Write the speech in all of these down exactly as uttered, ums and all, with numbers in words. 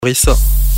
Rissa.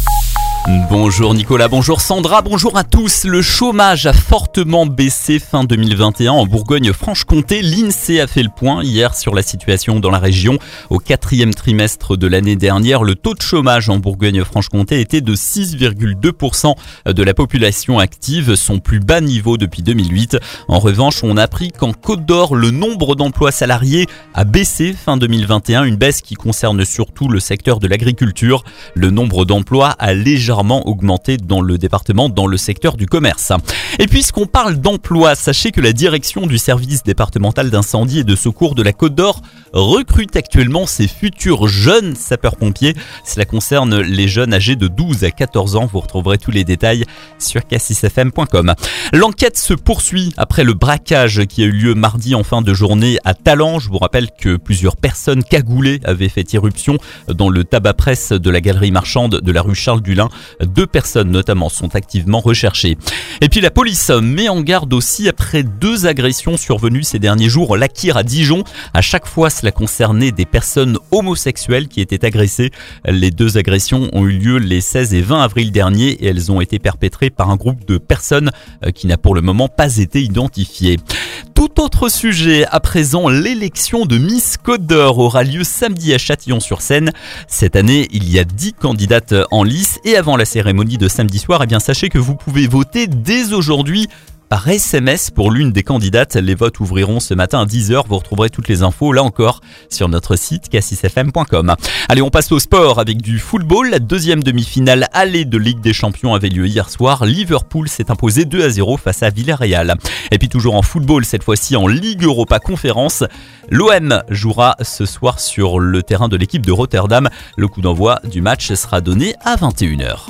Bonjour Nicolas, bonjour Sandra, bonjour à tous. Le chômage a fortement baissé fin deux mille vingt et un en Bourgogne-Franche-Comté. L'INSEE a fait le point hier sur la situation dans la région. Au quatrième trimestre de l'année dernière, le taux de chômage en Bourgogne-Franche-Comté était de six virgule deux pour cent de la population active, son plus bas niveau depuis deux mille huit. En revanche, on a appris qu'en Côte d'Or, le nombre d'emplois salariés a baissé fin deux mille vingt et un, une baisse qui concerne surtout le secteur de l'agriculture. Le nombre d'emplois a légèrement augmenté dans le département, dans le secteur du commerce. Et puisqu'on parle d'emploi, sachez que la direction du service départemental d'incendie et de secours de la Côte d'Or recrute actuellement ses futurs jeunes sapeurs-pompiers. Cela concerne les jeunes âgés de douze à quatorze ans. Vous retrouverez tous les détails sur k six f m point com. L'enquête se poursuit après le braquage qui a eu lieu mardi en fin de journée à Talange. Je vous rappelle que plusieurs personnes cagoulées avaient fait irruption dans le tabac-presse de la galerie marchande de la rue Charles-Dulin. Deux personnes notamment sont activement recherchées. Et puis la police met en garde aussi après deux agressions survenues ces derniers jours. L'Akir à Dijon. À chaque fois, cela concernait des personnes homosexuelles qui étaient agressées. Les deux agressions ont eu lieu les seize et vingt avril dernier et elles ont été perpétrées par un groupe de personnes qui n'a pour le moment pas été identifié. Tout autre sujet, à présent, l'élection de Miss Côte d'Or aura lieu samedi à Châtillon-sur-Seine. Cette année, il y a dix candidates en lice et avant la cérémonie de samedi soir, eh bien, sachez que vous pouvez voter dès aujourd'hui par S M S pour l'une des candidates. Les votes ouvriront ce matin à dix heures. Vous retrouverez toutes les infos, là encore, sur notre site k six f m point com. Allez, on passe au sport avec du football. La deuxième demi-finale allée de Ligue des Champions avait lieu hier soir. Liverpool s'est imposé deux à zéro face à Villarreal. Et puis toujours en football, cette fois-ci en Ligue Europa Conférence. L'O M jouera ce soir sur le terrain de l'équipe de Rotterdam. Le coup d'envoi du match sera donné à vingt et une heures.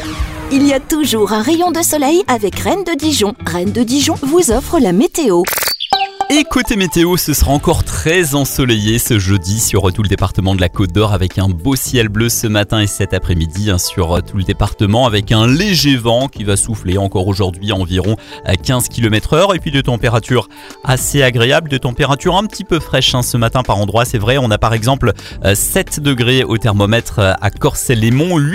Il y a toujours un rayon de soleil avec Rennes de Dijon. Rennes de Dijon vous offre la météo. Et côté météo, ce sera encore très ensoleillé ce jeudi sur tout le département de la Côte d'Or avec un beau ciel bleu ce matin et cet après-midi sur tout le département avec un léger vent qui va souffler encore aujourd'hui à environ quinze kilomètres heure et puis des températures assez agréables, des températures un petit peu fraîches ce matin par endroits. C'est vrai, on a par exemple sept degrés au thermomètre à Corcelles-les-Monts,